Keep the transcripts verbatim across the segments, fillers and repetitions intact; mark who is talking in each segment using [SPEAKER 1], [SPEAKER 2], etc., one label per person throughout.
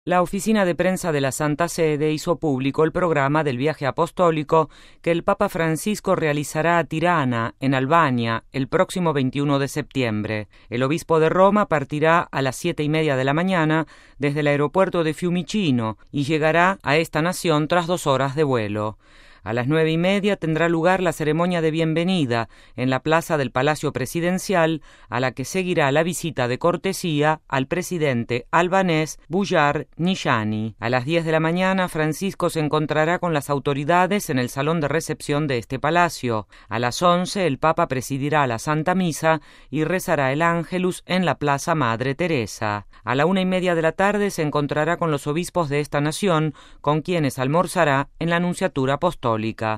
[SPEAKER 1] La oficina de prensa de la Santa Sede hizo público el programa del viaje apostólico que el Papa Francisco realizará a Tirana, en Albania, el próximo veintiuno de septiembre. El obispo de Roma partirá a las siete y media de la mañana desde el aeropuerto de Fiumicino y llegará a esta nación tras dos horas de vuelo. A las nueve y media tendrá lugar la ceremonia de bienvenida en la plaza del Palacio Presidencial, a la que seguirá la visita de cortesía al presidente albanés Bujar Nishani. A las diez de la mañana, Francisco se encontrará con las autoridades en el salón de recepción de este palacio. A las once, el Papa presidirá la Santa Misa y rezará el Ángelus en la Plaza Madre Teresa. A la una y media de la tarde se encontrará con los obispos de esta nación, con quienes almorzará en la Nunciatura Apostólica.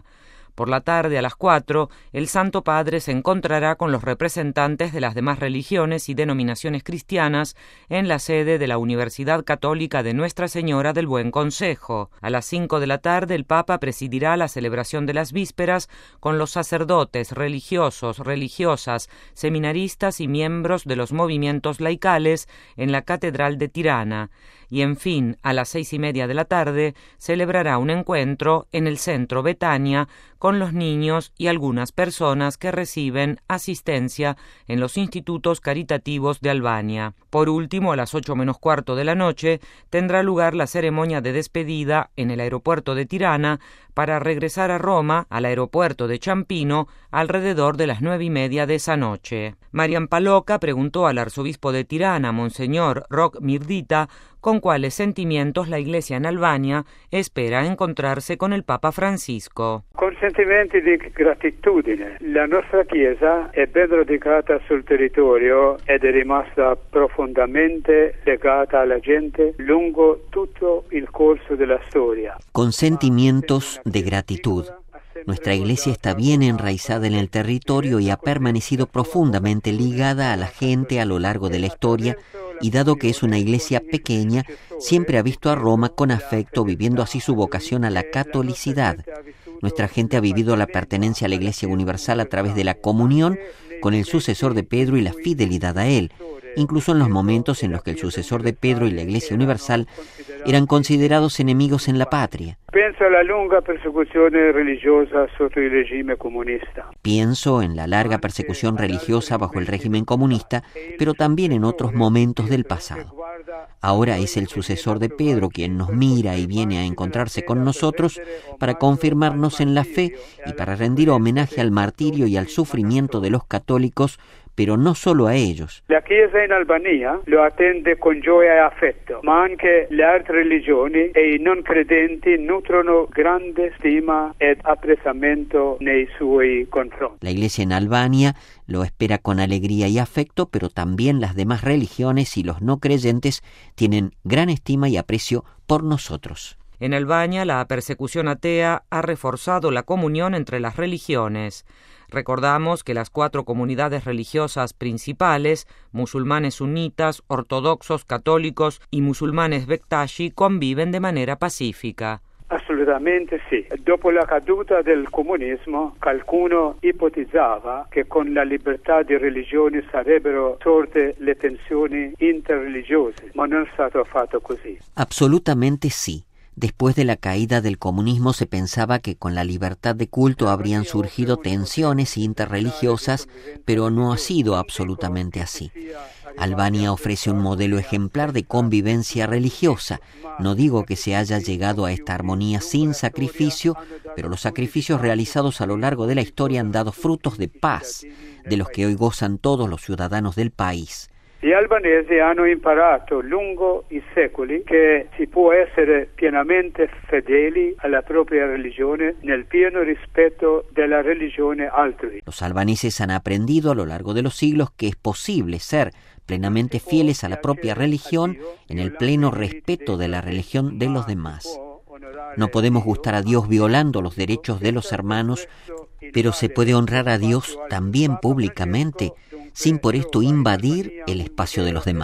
[SPEAKER 1] Por la tarde, a las cuatro, el Santo Padre se encontrará con los representantes de las demás religiones y denominaciones cristianas en la sede de la Universidad Católica de Nuestra Señora del Buen Consejo. A las cinco de la tarde, el Papa presidirá la celebración de las vísperas con los sacerdotes, religiosos, religiosas, seminaristas y miembros de los movimientos laicales en la Catedral de Tirana. Y, en fin, a las seis y media de la tarde, celebrará un encuentro en el centro Betania con los niños y algunas personas que reciben asistencia en los institutos caritativos de Albania. Por último, a las ocho menos cuarto de la noche, tendrá lugar la ceremonia de despedida en el aeropuerto de Tirana para regresar a Roma, al aeropuerto de Ciampino, alrededor de las nueve y media de esa noche. Marian Paloca preguntó al arzobispo de Tirana, Monseñor Rok Mirdita, con cuáles sentimientos la Iglesia en Albania espera encontrarse con el Papa Francisco.
[SPEAKER 2] Con sentimenti di gratitudine. La nostra Chiesa è ben radicata sul territorio ed è rimasta profondamente legata alla gente lungo tutto il corso della storia.
[SPEAKER 3] Con sentimientos de gratitud. Nuestra Iglesia está bien enraizada en el territorio y ha permanecido profundamente ligada a la gente a lo largo de la historia, y dado que es una iglesia pequeña, siempre ha visto a Roma con afecto, viviendo así su vocación a la catolicidad. Nuestra gente ha vivido la pertenencia a la Iglesia Universal a través de la comunión con el sucesor de Pedro y la fidelidad a él, incluso en los momentos en los que el sucesor de Pedro y la Iglesia Universal eran considerados enemigos en la patria.
[SPEAKER 2] Pienso alla lunga persecuzione religiosa sotto il regime comunista.
[SPEAKER 3] Pienso en la larga persecución religiosa bajo el régimen comunista, pero también en otros momentos del pasado. Ahora es el sucesor de Pedro quien nos mira y viene a encontrarse con nosotros para confirmarnos en la fe y para rendir homenaje al martirio y al sufrimiento de los católicos, pero no solo a ellos.
[SPEAKER 2] La Chiesa in Albania lo attende con gioia e affetto, ma anche le altre religioni e i non credenti nutrono grande stima ed apprezzamento nei suoi confronti.
[SPEAKER 3] La Iglesia en Albania lo espera con alegría y afecto, pero también las demás religiones y los no creyentes tienen gran estima y aprecio por nosotros.
[SPEAKER 1] En Albania, la persecución atea ha reforzado la comunión entre las religiones. Recordamos que las cuatro comunidades religiosas principales, musulmanes sunitas, ortodoxos, católicos y musulmanes Bektashi, conviven de manera pacífica.
[SPEAKER 2] Assolutamente sì. Dopo la caduta del comunismo, qualcuno ipotizzava che con la libertà di religioni sarebbero sorte le tensioni interreligiose, ma non è stato affatto così.
[SPEAKER 3] Absolutamente sí. Después de la caída del comunismo se pensaba que con la libertad de culto habrían surgido tensiones interreligiosas, pero no ha sido absolutamente así. Albania ofrece un modelo ejemplar de convivencia religiosa. No digo que se haya llegado a esta armonía sin sacrificio, pero los sacrificios realizados a lo largo de la historia han dado frutos de paz, de los que hoy gozan todos los ciudadanos del país.
[SPEAKER 2] Gli albanesi hanno imparato lungo i secoli che si può essere pienamente fedeli alla propria religione nel pieno rispetto della religione altrui.
[SPEAKER 3] Los albaneses han aprendido a lo largo de los siglos que es posible ser plenamente fieles a la propia religión en el pleno respeto de la religión de los demás. No podemos gustar a Dios violando los derechos de los hermanos, pero se puede honrar a Dios también públicamente, sin por esto invadir el espacio de los demás.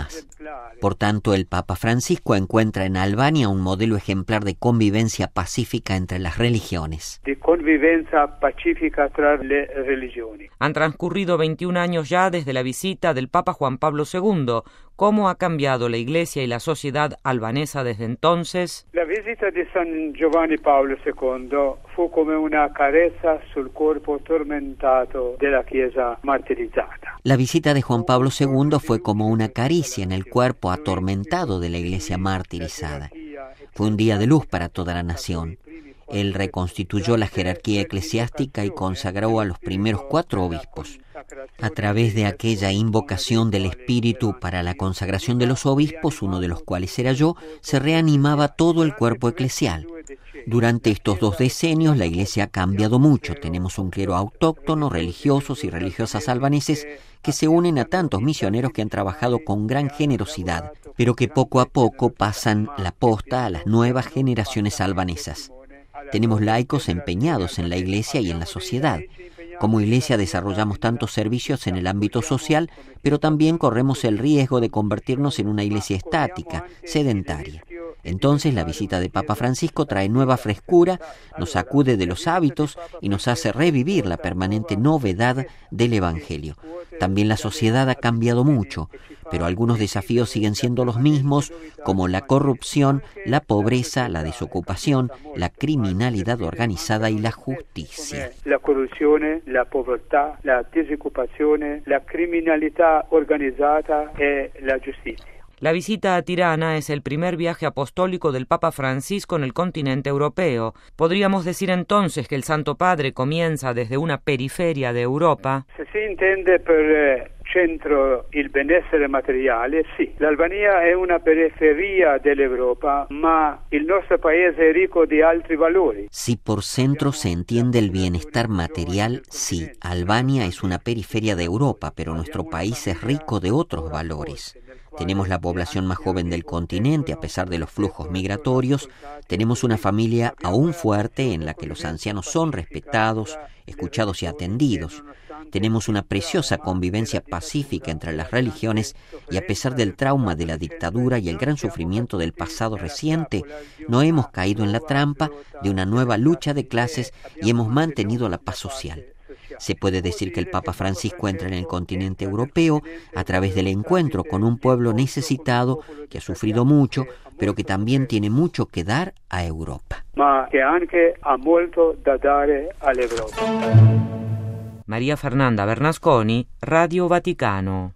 [SPEAKER 3] Por tanto, el Papa Francisco encuentra en Albania un modelo ejemplar de convivencia pacífica entre las religiones.
[SPEAKER 2] De convivencia pacífica entre las religiones.
[SPEAKER 1] Han transcurrido veintiún años ya desde la visita del Papa Juan Pablo segundo. ¿Cómo ha cambiado la Iglesia y la sociedad albanesa desde entonces?
[SPEAKER 2] La visita de San Giovanni Paolo segundo fue como una carezza sul cuerpo tormentato de la Chiesa martirizada.
[SPEAKER 3] La visita de Juan Pablo segundo fue como una caricia en el cuerpo atormentado de la Iglesia martirizada. Fue un día de luz para toda la nación. Él reconstituyó la jerarquía eclesiástica y consagró a los primeros cuatro obispos. A través de aquella invocación del Espíritu para la consagración de los obispos, uno de los cuales era yo, se reanimaba todo el cuerpo eclesial. Durante estos dos decenios la Iglesia ha cambiado mucho. Tenemos un clero autóctono, religiosos y religiosas albaneses que se unen a tantos misioneros que han trabajado con gran generosidad, pero que poco a poco pasan la posta a las nuevas generaciones albanesas. Tenemos laicos empeñados en la Iglesia y en la sociedad. Como Iglesia desarrollamos tantos servicios en el ámbito social, pero también corremos el riesgo de convertirnos en una Iglesia estática, sedentaria. Entonces la visita de Papa Francisco trae nueva frescura, nos sacude de los hábitos y nos hace revivir la permanente novedad del Evangelio. También la sociedad ha cambiado mucho, pero algunos desafíos siguen siendo los mismos, como la corrupción, la pobreza, la desocupación, la criminalidad organizada y la justicia.
[SPEAKER 2] La corrupción, la pobreza, la desocupación, la criminalidad organizada y la justicia.
[SPEAKER 1] La visita a Tirana es el primer viaje apostólico del Papa Francisco en el continente europeo. ¿Podríamos decir entonces que el Santo Padre comienza desde una periferia de Europa?
[SPEAKER 2] Se si entiende per centro il benessere materiale, sì. L'Albania è una periferia dell'Europa, ma il nostro paese è ricco di altri valori.
[SPEAKER 3] Si por centro se entiende el bienestar material, sí. Albania es una periferia de Europa, pero nuestro país es rico de otros valores. Tenemos la población más joven del continente a pesar de los flujos migratorios. Tenemos una familia aún fuerte en la que los ancianos son respetados, escuchados y atendidos. Tenemos una preciosa convivencia pacífica entre las religiones y a pesar del trauma de la dictadura y el gran sufrimiento del pasado reciente, no hemos caído en la trampa de una nueva lucha de clases y hemos mantenido la paz social. Se puede decir que el Papa Francisco entra en el continente europeo a través del encuentro con un pueblo necesitado que ha sufrido mucho, pero que también tiene mucho que dar a Europa.
[SPEAKER 2] Ma che anche ha molto da dare all'Europa.
[SPEAKER 1] María Fernanda Bernasconi, Radio Vaticano.